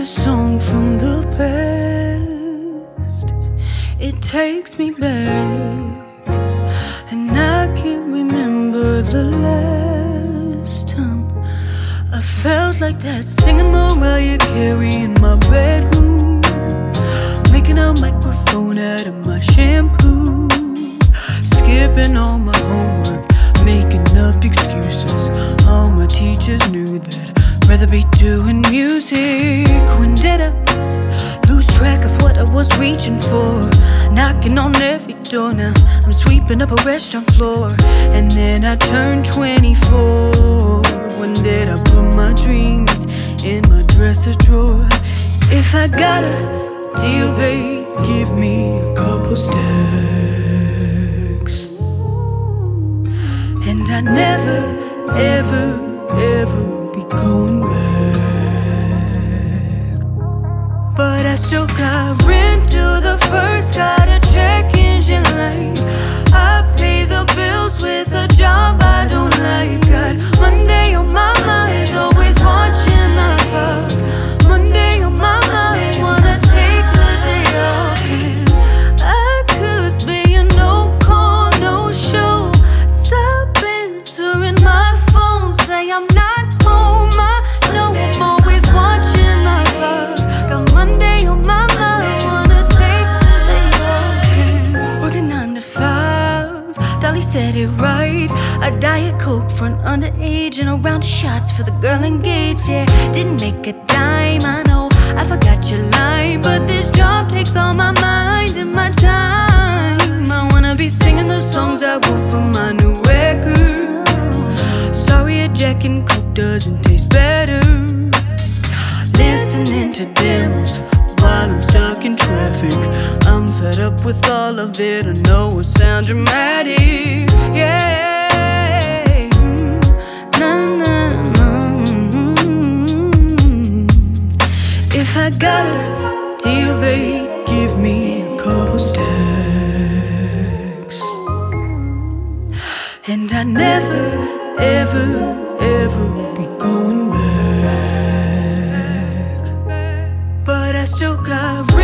a song from the past. It takes me back, and I can't remember the last time I felt like that. Singing Mariah Carey in my bedroom, making a microphone out of my shampoo, skipping all my homework, making up excuses. All my teachers knew that I'd rather be doing music. When did I lose track of what I was reaching for? Knocking on every door now, I'm sweeping up a restaurant floor. And then I turned 24. When did I put my dreams in my dresser drawer? If I got a deal, they give me a couple stacks, and I never, ever, ever be going back. But I still got rent to the first, got a check engine light. I pay the bills with a job I don't like. Got Monday on my mind, always watching the clock. Monday on my mind, wanna take the day off. And I could be a no call, no show. Stop answering my phone, say I'm not home. I know I'm always watching the clock. Got Monday on my mind, wanna take the day off. And working 9 to 5, Dolly said it right. A Diet Coke for an underage and a round of shots for the girl engaged. Yeah, didn't make a dime, I know I forgot your line, but this job takes all my mind and my time. I wanna be singing the songs I wrote for my new record. Sorry, a Jack and Coke doesn't taste better. Listening to demos while I'm stuck in traffic. I'm fed up with all of it, I know it sounds dramatic. Yeah. If I got a deal, they give me a couple stacks, and I never, ever, ever be going back. But I still got